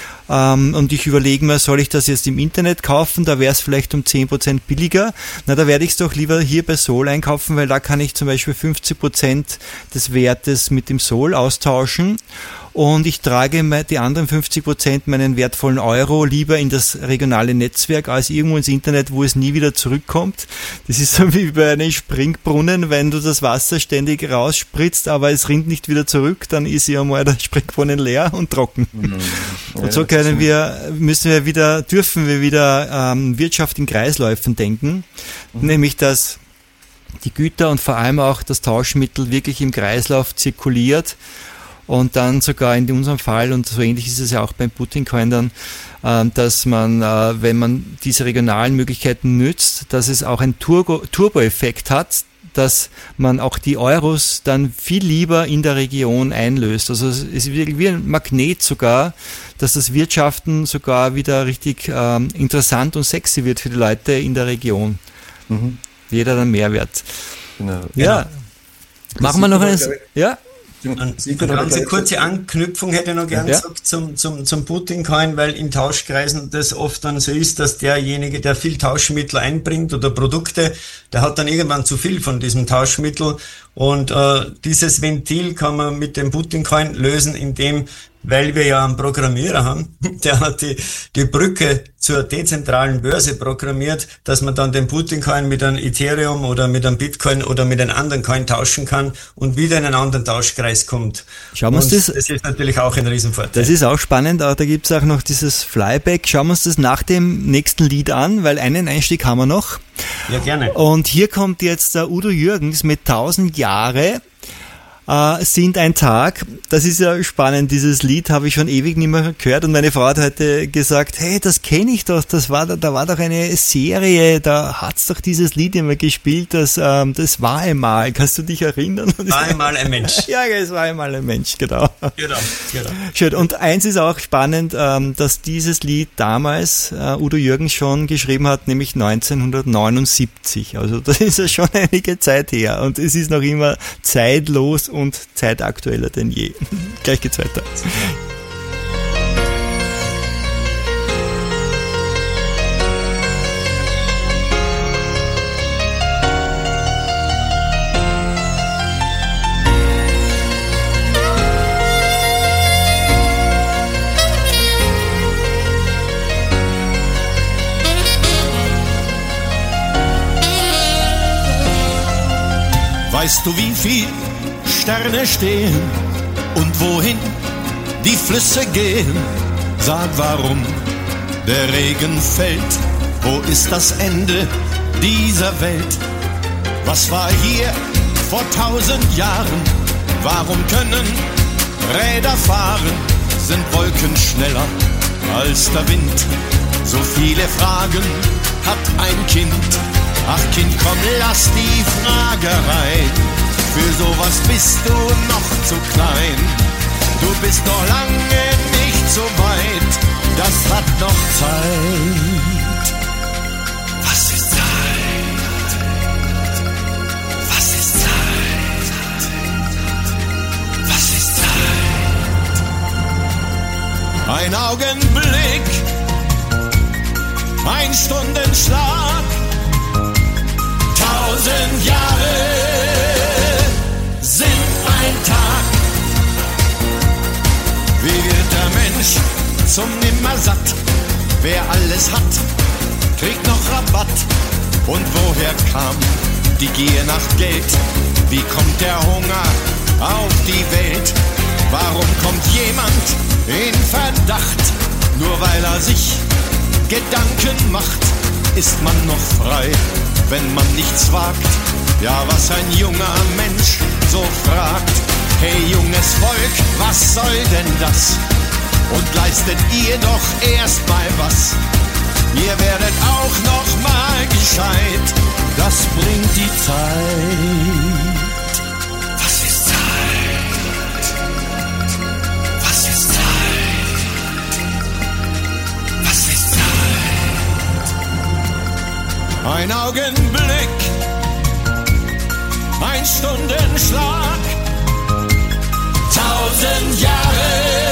Speaker 2: und ich überlege mir, soll ich das jetzt im Internet kaufen, da wäre es vielleicht um 10% billiger, da werde ich es doch lieber hier bei Sol einkaufen, weil da kann ich zum Beispiel 50% des Wertes mit dem Sol austauschen und ich trage die anderen 50% meinen wertvollen Euro lieber in das regionale Netzwerk als irgendwo ins Internet, wo es nie wieder zurückkommt. Das ist so wie bei einem Springbrunnen, wenn du das Wasser ständig rausspritzt, aber es rinnt nicht wieder zurück, dann ist ja mal der Springbrunnen leer und trocken. Und so dürfen wir wieder Wirtschaft in Kreisläufen denken, nämlich dass die Güter und vor allem auch das Tauschmittel wirklich im Kreislauf zirkuliert und dann sogar in unserem Fall, und so ähnlich ist es ja auch beim Putin-Coin dann, dass man, wenn man diese regionalen Möglichkeiten nützt, dass es auch einen Turbo-Effekt hat, dass man auch die Euros dann viel lieber in der Region einlöst. Also es ist wie ein Magnet sogar, dass das Wirtschaften sogar wieder richtig interessant und sexy wird für die Leute in der Region. Mhm. Jeder dann Mehrwert. Genau. Ja. Machen wir noch eines. Ja?
Speaker 4: Eine ganz kurze Anknüpfung hätte ich noch gern gesagt zum Putin-Coin, weil in Tauschkreisen das oft dann so ist, dass derjenige, der viel Tauschmittel einbringt oder Produkte, der hat dann irgendwann zu viel von diesem Tauschmittel und dieses Ventil kann man mit dem Putin-Coin lösen, indem, weil wir ja einen Programmierer haben, der hat die Brücke zur dezentralen Börse programmiert, dass man dann den Putin-Coin mit einem Ethereum oder mit einem Bitcoin oder mit einem anderen Coin tauschen kann und wieder in einen anderen Tauschkreis kommt.
Speaker 2: Schauen wir uns das
Speaker 4: ist natürlich auch ein Riesenvorteil.
Speaker 2: Das ist auch spannend, aber da gibt es auch noch dieses Flyback. Schauen wir uns das nach dem nächsten Lied an, weil einen Einstieg haben wir noch.
Speaker 4: Ja, gerne.
Speaker 2: Und hier kommt jetzt der Udo Jürgens mit 1000 Jahre sind ein Tag. Das ist ja spannend, dieses Lied habe ich schon ewig nicht mehr gehört und meine Frau hat heute gesagt, hey, da war doch eine Serie, da hat's doch dieses Lied immer gespielt, das war einmal, kannst du dich erinnern?
Speaker 4: War einmal ein Mensch.
Speaker 2: Ja, es war einmal ein Mensch, genau.
Speaker 4: Genau.
Speaker 2: Schön. Und eins ist auch spannend, dass dieses Lied damals Udo Jürgens schon geschrieben hat, nämlich 1979. Also das ist ja schon einige Zeit her und es ist noch immer zeitlos und zeitaktueller denn je. Gleich geht's weiter.
Speaker 6: Weißt du, wie viel Sterne stehen und wohin die Flüsse gehen. Sag, warum der Regen fällt, wo ist das Ende dieser Welt? Was war hier vor 1000 Jahren? Warum können Räder fahren? Sind Wolken schneller als der Wind? So viele Fragen hat ein Kind. Ach Kind, komm, lass die Fragerei. Für sowas bist du noch zu klein. Du bist noch lange nicht so weit. Das hat noch Zeit. Was ist Zeit? Was ist Zeit? Was ist Zeit? Ein Augenblick, ein Stundenschlag, 1000 Jahre sind ein Tag. Wie wird der Mensch zum Nimmersatt? Wer alles hat, kriegt noch Rabatt. Und woher kam die Gier nach Geld? Wie kommt der Hunger auf die Welt? Warum kommt jemand in Verdacht? Nur weil er sich Gedanken macht, ist man noch frei, wenn man nichts wagt. Ja, was ein junger Mensch so fragt. Hey, junges Volk, was soll denn das? Und leistet ihr doch erst mal was. Ihr werdet auch noch mal gescheit. Das bringt die Zeit. Was ist Zeit? Was ist Zeit? Was ist Zeit? Ein Augenblick, ein Stundenschlag, 1000 Jahre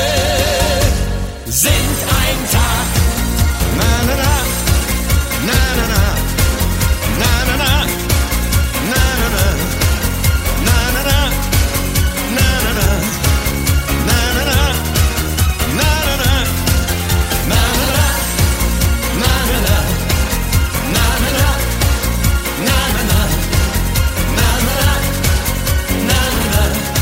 Speaker 6: sind ein Tag. Na na na, na na na, na na na, na na na, na na na, na na na, na na na, na na na, na na na, na na na, na na na, na na na, na na na, na na na.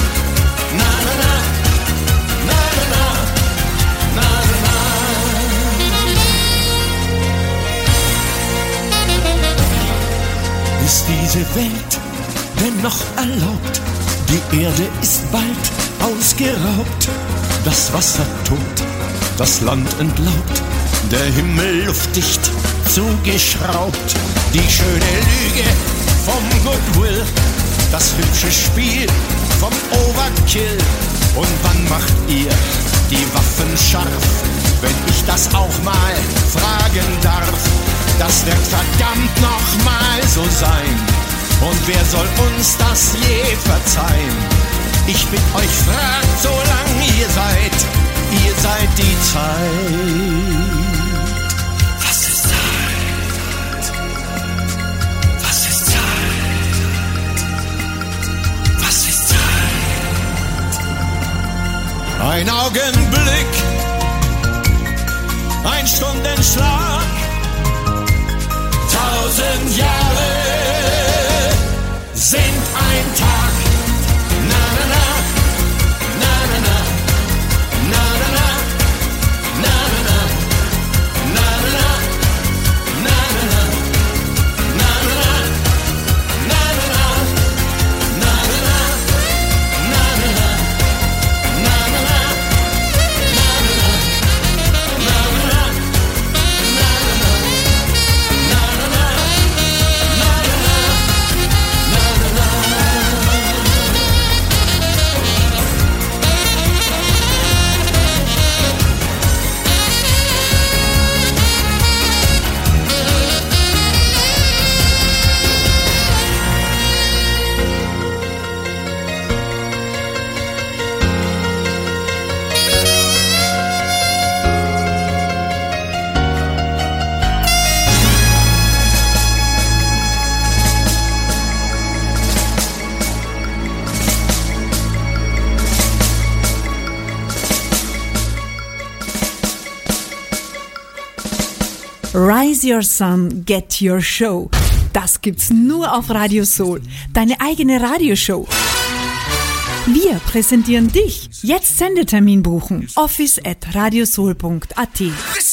Speaker 6: Ist diese Welt denn noch erlaubt? Die Erde ist bald ausgeraubt. Das Wasser tot, das Land entlaubt, der Himmel luftdicht zugeschraubt. Die schöne Lüge vom Goodwill, das hübsche Spiel vom Overkill. Und wann macht ihr die Waffen scharf? Wenn ich das auch mal fragen darf. Das wird verdammt noch mal so sein. Und wer soll uns das je verzeihen? Ich bitt euch, fragt, solange ihr seid die Zeit. Was ist Zeit? Was ist Zeit? Was ist Zeit? Ein Augenblick, ein Stundenschlag, 1000 Jahre sind ein Tag. Na na na, na na na, na na na, na na na, na na na, na na na, na na na, na na na, na na na, na na na, na na na,
Speaker 7: Rise Your Sun, Get Your Show. Das gibt's nur auf Radio Soul. Deine eigene Radioshow. Wir präsentieren dich. Jetzt Sendetermin buchen. office@radiosoul.at.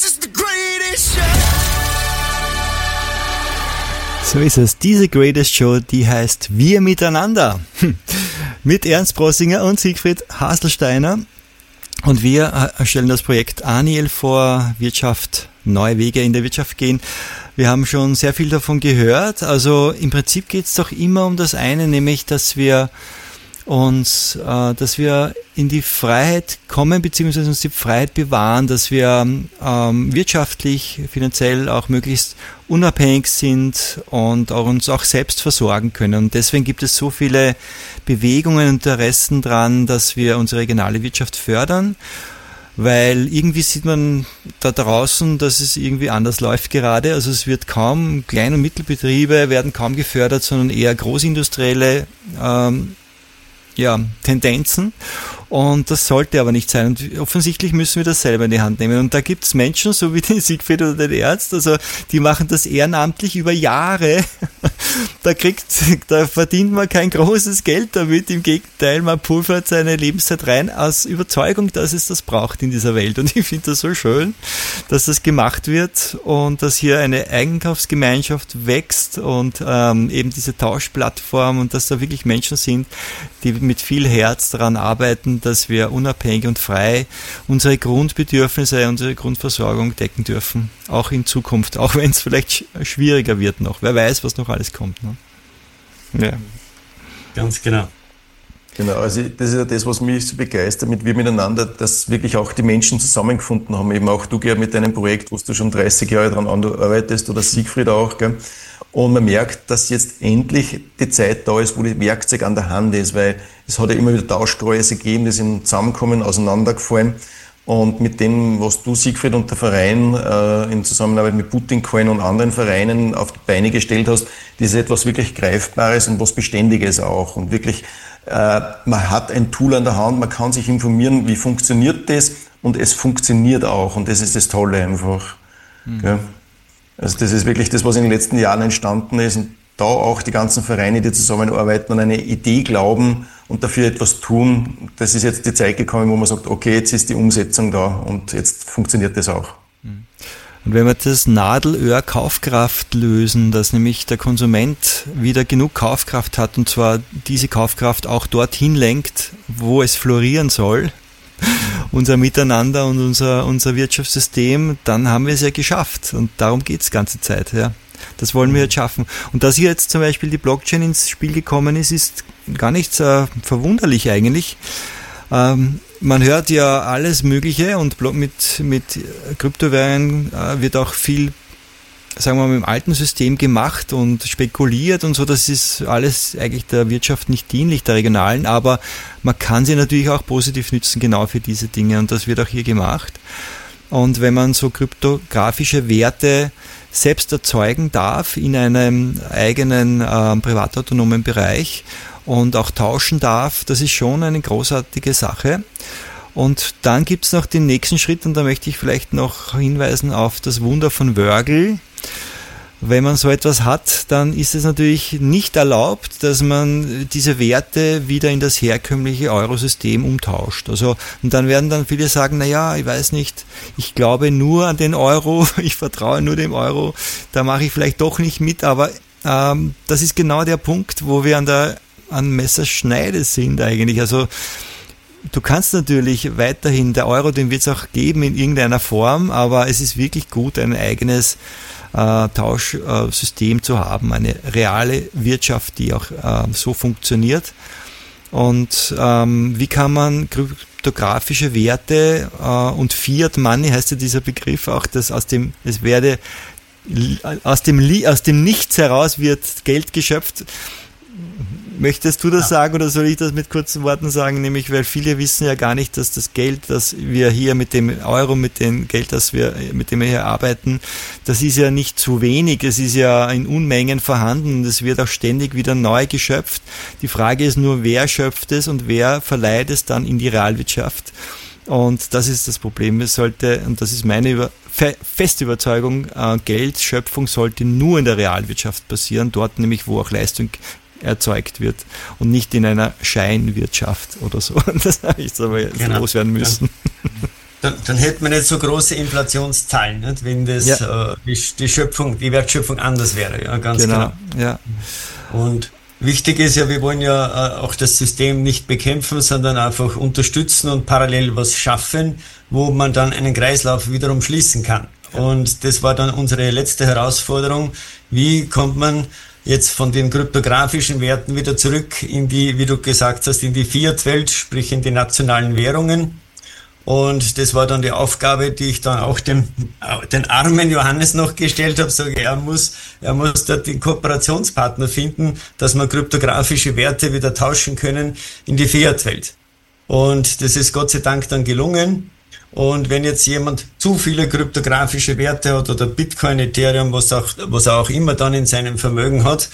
Speaker 2: So ist es. Diese Greatest Show, die heißt Wir miteinander. Mit Ernst Brossinger und Siegfried Haselsteiner. Und wir stellen das Projekt ANIEL vor, Wirtschaft, neue Wege in der Wirtschaft gehen. Wir haben schon sehr viel davon gehört. Also im Prinzip geht es doch immer um das eine, nämlich dass wir in die Freiheit kommen, beziehungsweise uns die Freiheit bewahren, dass wir wirtschaftlich, finanziell auch möglichst unabhängig sind und auch uns auch selbst versorgen können. Und deswegen gibt es so viele Bewegungen und Interessen dran, dass wir unsere regionale Wirtschaft fördern, weil irgendwie sieht man da draußen, dass es irgendwie anders läuft gerade. Also es wird kaum, Klein- und Mittelbetriebe werden kaum gefördert, sondern eher großindustrielle Tendenzen, und das sollte aber nicht sein, und offensichtlich müssen wir das selber in die Hand nehmen, und da gibt es Menschen, so wie den Siegfried oder den Ernst, also die machen das ehrenamtlich über Jahre, da verdient man kein großes Geld damit, im Gegenteil, man pulvert seine Lebenszeit rein aus Überzeugung, dass es das braucht in dieser Welt, und ich finde das so schön, dass das gemacht wird und dass hier eine Einkaufsgemeinschaft wächst und eben diese Tauschplattform, und dass da wirklich Menschen sind, die mit viel Herz daran arbeiten, dass wir unabhängig und frei unsere Grundbedürfnisse, unsere Grundversorgung decken dürfen. Auch in Zukunft, auch wenn es vielleicht schwieriger wird noch. Wer weiß, was noch alles kommt. Ne? Ja.
Speaker 4: Ganz genau.
Speaker 3: Genau, also das ist ja das, was mich so begeistert mit Wir miteinander, dass wirklich auch die Menschen zusammengefunden haben. Eben auch du, Gerhard, mit deinem Projekt, wo du schon 30 Jahre daran arbeitest, oder Siegfried auch, gell? Und man merkt, dass jetzt endlich die Zeit da ist, wo das Werkzeug an der Hand ist, weil es hat ja immer wieder Tauschkreise gegeben, die sind zusammengekommen, auseinandergefallen. Und mit dem, was du, Siegfried, und der Verein in Zusammenarbeit mit Putincoin und anderen Vereinen auf die Beine gestellt hast, das ist etwas wirklich Greifbares und was Beständiges auch. Und wirklich, man hat ein Tool an der Hand, man kann sich informieren, wie funktioniert das, und es funktioniert auch. Und das ist das Tolle einfach. Ja. Also das ist wirklich das, was in den letzten Jahren entstanden ist, und da auch die ganzen Vereine, die zusammenarbeiten, an eine Idee glauben und dafür etwas tun. Das ist jetzt die Zeit gekommen, wo man sagt, okay, jetzt ist die Umsetzung da und jetzt funktioniert das auch.
Speaker 2: Und wenn wir das Nadelöhr Kaufkraft lösen, dass nämlich der Konsument wieder genug Kaufkraft hat, und zwar diese Kaufkraft auch dorthin lenkt, wo es florieren soll, unser Miteinander und unser Wirtschaftssystem, dann haben wir es ja geschafft. Und darum geht es die ganze Zeit. Ja. Das wollen wir jetzt schaffen. Und dass hier jetzt zum Beispiel die Blockchain ins Spiel gekommen ist, ist gar nicht verwunderlich eigentlich. Man hört ja alles Mögliche, und mit Kryptowährungen wird auch viel, sagen wir mal, im alten System gemacht und spekuliert und so. Das ist alles eigentlich der Wirtschaft nicht dienlich, der regionalen, aber man kann sie natürlich auch positiv nützen, genau für diese Dinge, und das wird auch hier gemacht. Und wenn man so kryptografische Werte selbst erzeugen darf in einem eigenen privatautonomen Bereich und auch tauschen darf, das ist schon eine großartige Sache. Und dann gibt es noch den nächsten Schritt, und da möchte ich vielleicht noch hinweisen auf das Wunder von Wörgl. Wenn man so etwas hat, dann ist es natürlich nicht erlaubt, dass man diese Werte wieder in das herkömmliche Eurosystem umtauscht. Also, und dann werden dann viele sagen, naja, ich weiß nicht, ich glaube nur an den Euro, ich vertraue nur dem Euro, da mache ich vielleicht doch nicht mit, aber das ist genau der Punkt, wo wir an Messerschneide sind eigentlich. Also du kannst natürlich weiterhin, der Euro, den wird es auch geben in irgendeiner Form, aber es ist wirklich gut, ein eigenes Tauschsystem zu haben, eine reale Wirtschaft, die auch so funktioniert. Und wie kann man kryptografische Werte und Fiat Money, heißt ja dieser Begriff auch, dass aus dem Nichts heraus wird Geld geschöpft. Möchtest du das sagen, oder soll ich das mit kurzen Worten sagen? Nämlich, weil viele wissen ja gar nicht, dass das Geld, das wir hier mit dem Euro, mit dem Geld, mit dem wir hier arbeiten, das ist ja nicht zu wenig. Es ist ja in Unmengen vorhanden und es wird auch ständig wieder neu geschöpft. Die Frage ist nur, wer schöpft es und wer verleiht es dann in die Realwirtschaft? Und das ist das Problem. Es sollte, und das ist meine feste Überzeugung, Geldschöpfung sollte nur in der Realwirtschaft passieren, dort nämlich, wo auch Leistung erzeugt wird und nicht in einer Scheinwirtschaft oder so. Das habe ich jetzt aber loswerden müssen.
Speaker 4: Dann hätten wir nicht so große Inflationszahlen, nicht? Wenn das die Wertschöpfung anders wäre. Ja, ganz genau.
Speaker 2: Ja.
Speaker 4: Und wichtig ist ja, wir wollen ja auch das System nicht bekämpfen, sondern einfach unterstützen und parallel was schaffen, wo man dann einen Kreislauf wiederum schließen kann. Und das war dann unsere letzte Herausforderung. Wie kommt man jetzt von den kryptografischen Werten wieder zurück in die, wie du gesagt hast, in die Fiat-Welt, sprich in die nationalen Währungen? Und das war dann die Aufgabe, die ich dann auch den armen Johannes noch gestellt habe. Sage, er muss dort den Kooperationspartner finden, dass wir kryptografische Werte wieder tauschen können in die Fiat-Welt. Und das ist Gott sei Dank dann gelungen. Und wenn jetzt jemand zu viele kryptografische Werte hat oder Bitcoin, Ethereum, was er auch immer dann in seinem Vermögen hat,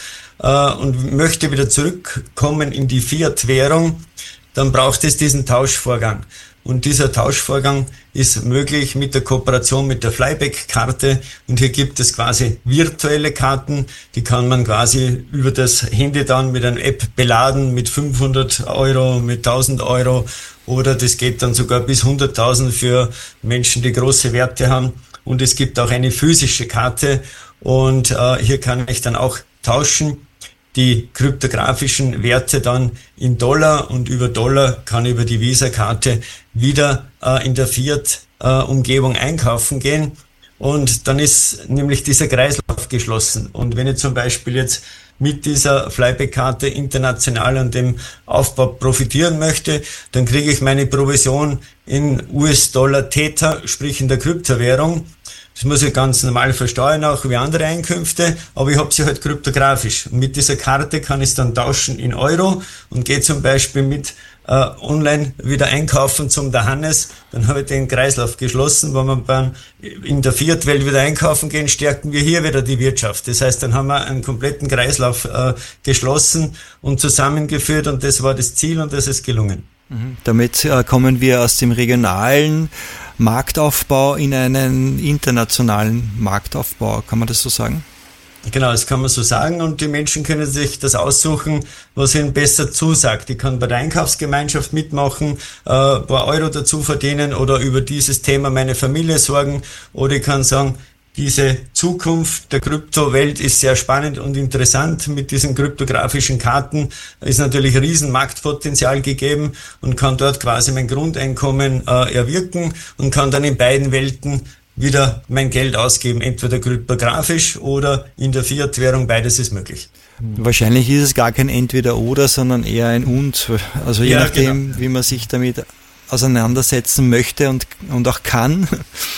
Speaker 4: und möchte wieder zurückkommen in die Fiat-Währung, dann braucht es diesen Tauschvorgang. Und dieser Tauschvorgang ist möglich mit der Kooperation mit der Flyback-Karte. Und hier gibt es quasi virtuelle Karten, die kann man quasi über das Handy dann mit einer App beladen mit 500 Euro, mit 1000 Euro. Oder das geht dann sogar bis 100.000 für Menschen, die große Werte haben. Und es gibt auch eine physische Karte. Und hier kann ich dann auch tauschen. Die kryptografischen Werte dann in Dollar und über Dollar kann über die Visa-Karte wieder in der Fiat-Umgebung einkaufen gehen. Und dann ist nämlich dieser Kreislauf geschlossen. Und wenn ich zum Beispiel jetzt mit dieser Flyback-Karte international an dem Aufbau profitieren möchte, dann kriege ich meine Provision in US-Dollar Theta, sprich in der Kryptowährung. Das muss ich ganz normal versteuern, auch wie andere Einkünfte, aber ich habe sie halt kryptografisch. Und mit dieser Karte kann ich es dann tauschen in Euro und gehe zum Beispiel mit online wieder einkaufen zum der Hannes, dann habe ich den Kreislauf geschlossen. Wenn wir dann in der Fiat-Welt wieder einkaufen gehen, stärken wir hier wieder die Wirtschaft. Das heißt, dann haben wir einen kompletten Kreislauf geschlossen und zusammengeführt und das war das Ziel und das ist gelungen.
Speaker 2: Damit kommen wir aus dem regionalen Marktaufbau in einen internationalen Marktaufbau, kann man das so sagen?
Speaker 4: Genau, das kann man so sagen und die Menschen können sich das aussuchen, was ihnen besser zusagt. Ich kann bei der Einkaufsgemeinschaft mitmachen, ein paar Euro dazu verdienen oder über dieses Thema meine Familie sorgen oder ich kann sagen, diese Zukunft der Kryptowelt ist sehr spannend und interessant. Mit diesen kryptografischen Karten ist natürlich riesen Marktpotenzial gegeben und kann dort quasi mein Grundeinkommen erwirken und kann dann in beiden Welten wieder mein Geld ausgeben, entweder kryptografisch oder in der Fiat-Währung, beides ist möglich.
Speaker 2: Wahrscheinlich ist es gar kein Entweder-Oder, sondern eher ein Und. Also je nachdem, genau, wie man sich damit auseinandersetzen möchte und auch kann.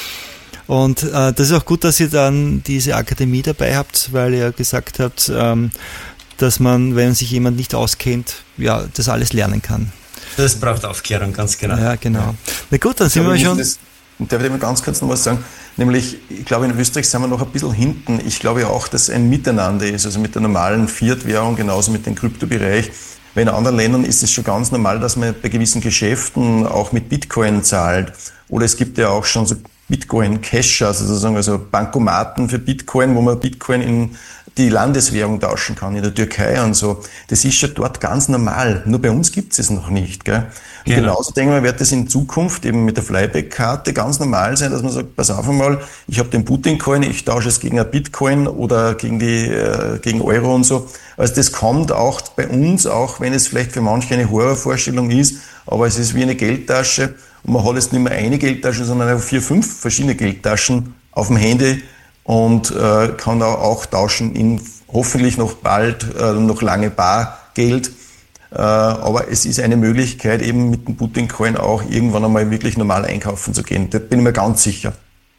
Speaker 2: Und das ist auch gut, dass ihr dann diese Akademie dabei habt, weil ihr gesagt habt, dass man, wenn sich jemand nicht auskennt, ja, das alles lernen kann.
Speaker 4: Das braucht Aufklärung, ganz genau.
Speaker 2: Ja, genau. Na gut, dann sind wir schon...
Speaker 3: Darf ich mal ganz kurz noch was sagen? Nämlich, ich glaube, in Österreich sind wir noch ein bisschen hinten. Ich glaube auch, dass es ein Miteinander ist, also mit der normalen Fiat-Währung, genauso mit dem Kryptobereich. Weil in anderen Ländern ist es schon ganz normal, dass man bei gewissen Geschäften auch mit Bitcoin zahlt. Oder es gibt ja auch schon so Bitcoin-Cacher, also sozusagen also Bankomaten für Bitcoin, wo man Bitcoin in die Landeswährung tauschen kann, in der Türkei und so. Das ist schon dort ganz normal. Nur bei uns gibt es noch nicht. Gell? Und genauso denken wir, wird das in Zukunft eben mit der Flyback-Karte ganz normal sein, dass man sagt, pass auf einmal, ich habe den Putin-Coin, ich tausche es gegen ein Bitcoin oder gegen Euro und so. Also das kommt auch bei uns, auch wenn es vielleicht für manche eine Horrorvorstellung ist, aber es ist wie eine Geldtasche und man hat jetzt nicht mehr eine Geldtasche, sondern 4, 5 verschiedene Geldtaschen auf dem Handy und kann auch tauschen in hoffentlich noch bald, noch lange Bargeld. Aber es ist eine Möglichkeit, eben mit dem Putin-Coin auch irgendwann einmal wirklich normal einkaufen zu gehen. Da bin ich mir ganz sicher.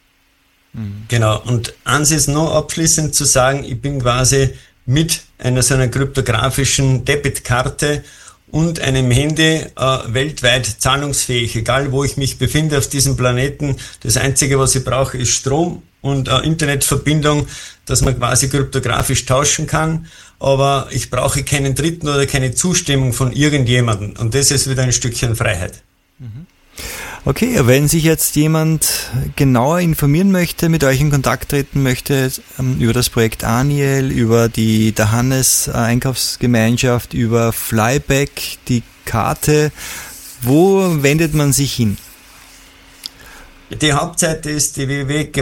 Speaker 4: Genau. Und eins ist noch abschließend zu sagen, ich bin quasi mit so einer kryptografischen Debitkarte und einem Handy weltweit zahlungsfähig, egal wo ich mich befinde auf diesem Planeten. Das Einzige, was ich brauche, ist Strom und Internetverbindung, dass man quasi kryptografisch tauschen kann. Aber ich brauche keinen Dritten oder keine Zustimmung von irgendjemandem. Und das ist wieder ein Stückchen Freiheit.
Speaker 2: Okay, wenn sich jetzt jemand genauer informieren möchte, mit euch in Kontakt treten möchte, über das Projekt Aniel, über die Der Hannes Einkaufsgemeinschaft, über Flyback, die Karte, wo wendet man sich hin?
Speaker 4: Die Hauptseite ist die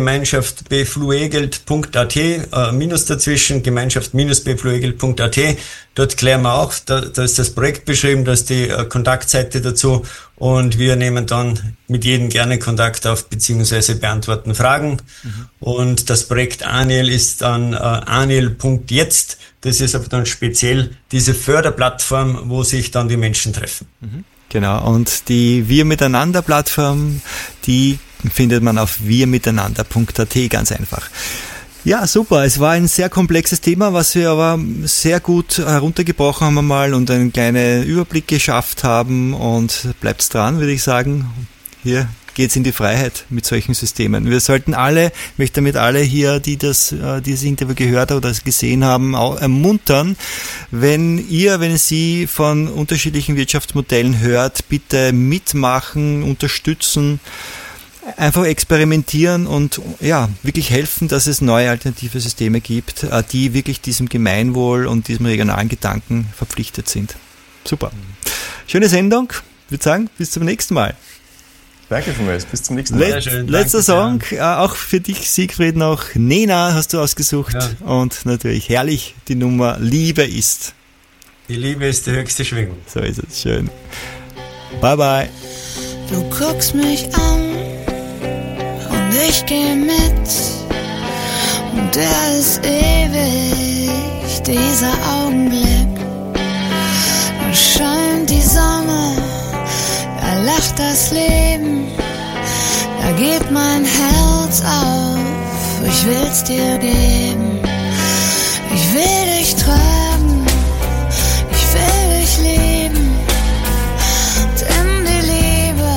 Speaker 4: www.gemeinschaftbefluegelt.at, Minus dazwischen, gemeinschaft-befluegelt.at. Dort klären wir auch, da ist das Projekt beschrieben, da ist die Kontaktseite dazu und wir nehmen dann mit jedem gerne Kontakt auf, beziehungsweise beantworten Fragen. Und das Projekt Aniel ist dann aniel.jetzt. Das ist aber dann speziell diese Förderplattform, wo sich dann die Menschen treffen.
Speaker 2: Genau, und die Wir Miteinander Plattform, die findet man auf wirmiteinander.at, ganz einfach. Ja, super. Es war ein sehr komplexes Thema, was wir aber sehr gut heruntergebrochen haben einmal und einen kleinen Überblick geschafft haben, und bleibt's dran, würde ich sagen. Hier geht's in die Freiheit mit solchen Systemen. Wir sollten alle, ich möchte damit alle hier, die dieses Interview gehört oder gesehen haben, auch ermuntern, wenn Sie von unterschiedlichen Wirtschaftsmodellen hört, bitte mitmachen, unterstützen, einfach experimentieren und ja, wirklich helfen, dass es neue alternative Systeme gibt, die wirklich diesem Gemeinwohl und diesem regionalen Gedanken verpflichtet sind. Super. Schöne Sendung. Ich würde sagen, bis zum nächsten Mal.
Speaker 3: Danke vielmals, bis zum nächsten Mal.
Speaker 2: Letzter Song, auch für dich, Siegfried, noch Nena hast du ausgesucht, und natürlich herrlich die Nummer Liebe ist.
Speaker 4: Die Liebe ist die höchste Schwingung.
Speaker 2: So ist es, schön. Bye bye.
Speaker 8: Du guckst mich an und ich geh mit, und der ist ewig, dieser Augenblick. Da scheint die Sonne, da lacht das Leben, da geht mein Herz auf, ich will's dir geben. Ich will dich tragen, ich will dich lieben, denn die Liebe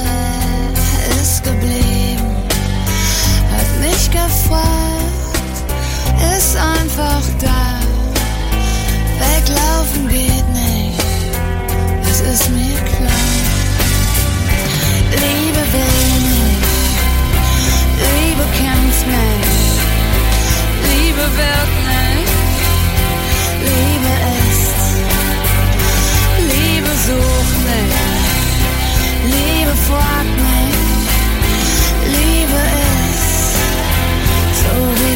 Speaker 8: ist geblieben. Hat nicht gefragt, ist einfach da, weglaufen geht nicht, das ist mir klar. Liebe will nicht, Liebe kämpft nicht, Liebe wird nicht, Liebe ist, Liebe sucht nicht, Liebe fragt nicht, Liebe ist, so wie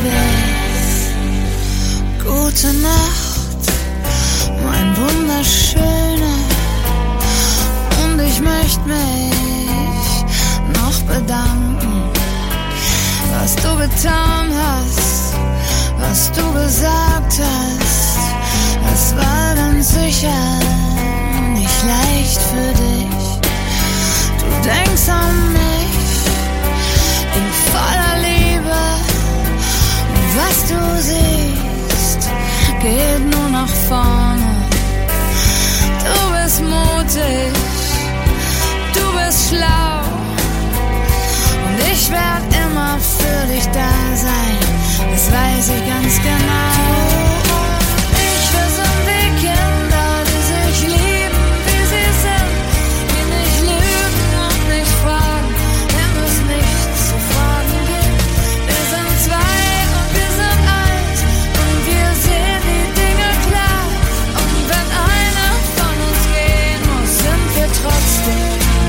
Speaker 8: du bist. Gute Nacht, mein Wunderschöner, und ich möchte mich noch bedanken, was du getan hast, was du gesagt hast. Es war ganz sicher nicht leicht für dich. Du denkst an mich in voller Liebe, und was du siehst, geht nur nach vorne. Du bist mutig, du bist schlau, und ich werd immer für dich da sein, das weiß ich ganz genau. Ich, wir sind die Kinder, die sich lieben, wie sie sind, die nicht lügen und nicht fragen, wenn es nichts zu fragen gibt. Wir sind zwei und wir sind eins, und wir sehen die Dinge klar, und wenn einer von uns gehen muss, sind wir trotzdem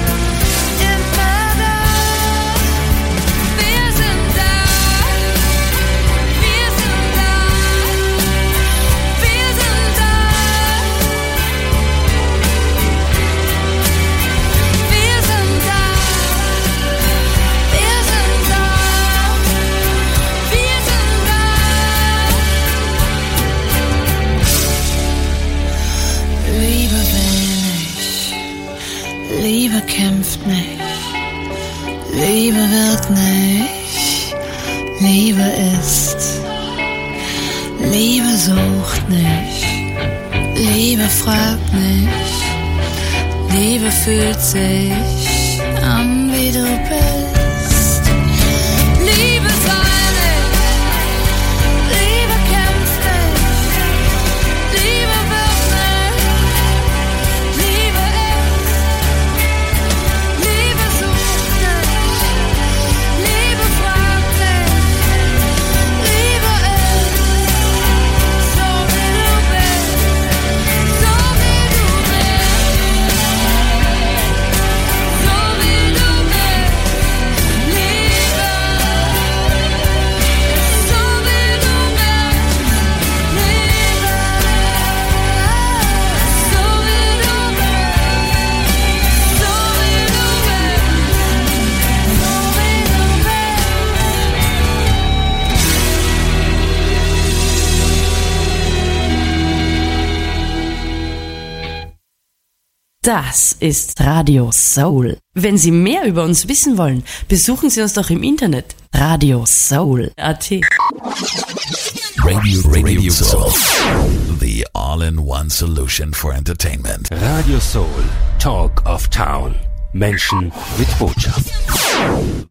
Speaker 8: Liebe kämpft nicht, Liebe wird nicht, Liebe ist, Liebe sucht nicht, Liebe fragt nicht, Liebe fühlt sich an, wie du bist. Liebe sei nicht, Liebe kämpft nicht, Liebe wird nicht, Liebe ist, Liebe
Speaker 9: Das ist Radio Soul. Wenn Sie mehr über uns wissen wollen, besuchen Sie uns doch im Internet. radiosoul.at.
Speaker 10: Radio Soul. The all-in-one solution for entertainment.
Speaker 1: Radio Soul, Talk of Town. Menschen mit Botschaft.